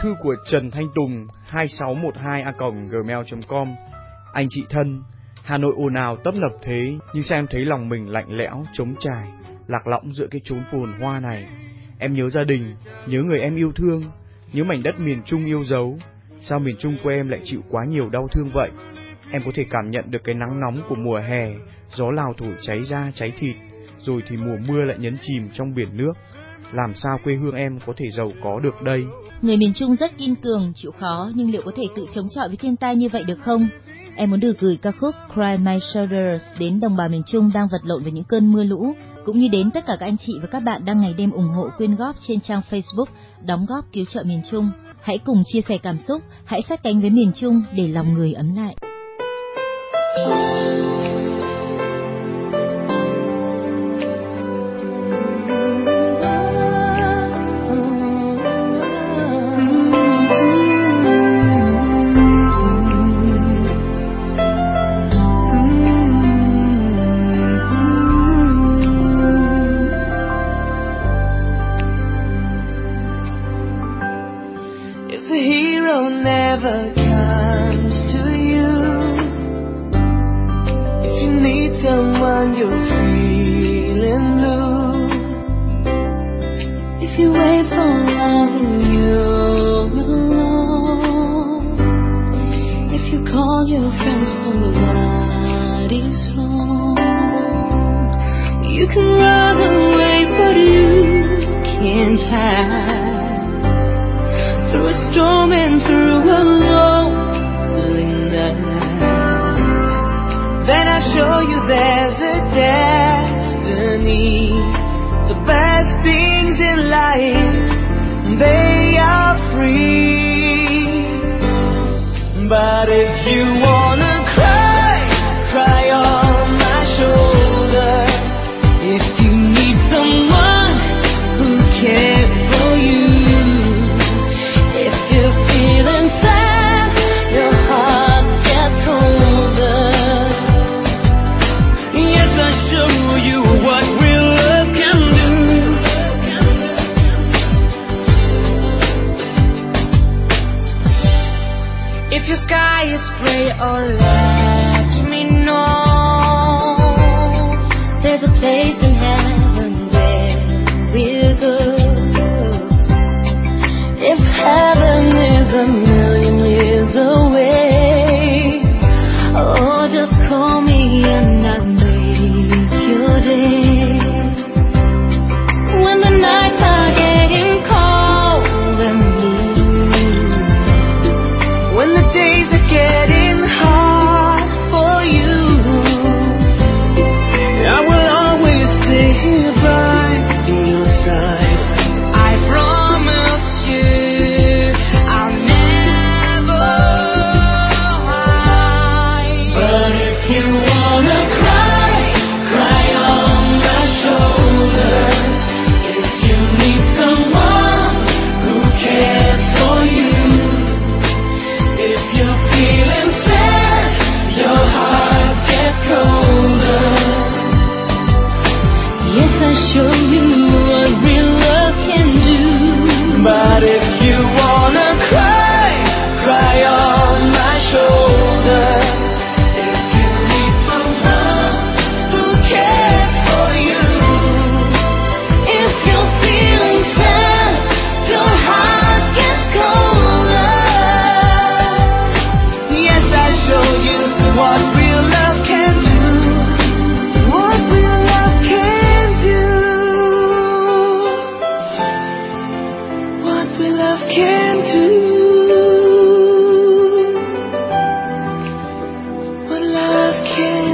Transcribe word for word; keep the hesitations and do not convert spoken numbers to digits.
thư của Trần Thanh Tùng hai sáu một hai a còng gmail chấm com. Anh chị thân, Hà Nội ồn ào tấp nập thế, nhưng sao em thấy lòng mình lạnh lẽo, trống trải, lạc lõng giữa cái chốn phồn hoa này. Em nhớ gia đình, nhớ người em yêu thương, nhớ mảnh đất miền Trung yêu dấu. Sao miền Trung quê em lại chịu quá nhiều đau thương vậy? Em có thể cảm nhận được cái nắng nóng của mùa hè, gió Lào thổi cháy da cháy thịt, rồi thì mùa mưa lại nhấn chìm trong biển nước. Làm sao quê hương em có thể giàu có được đây? Người miền Trung rất kiên cường, chịu khó, nhưng liệu có thể tự chống chọi với thiên tai như vậy được không? Em muốn được gửi ca khúc Cry My Shoulders đến đồng bào miền Trung đang vật lộn với những cơn mưa lũ, cũng như đến tất cả các anh chị và các bạn đang ngày đêm ủng hộ quyên góp trên trang Facebook Đóng góp cứu trợ miền Trung. Hãy cùng chia sẻ cảm xúc, hãy sát cánh với miền Trung để lòng người ấm lại. What love can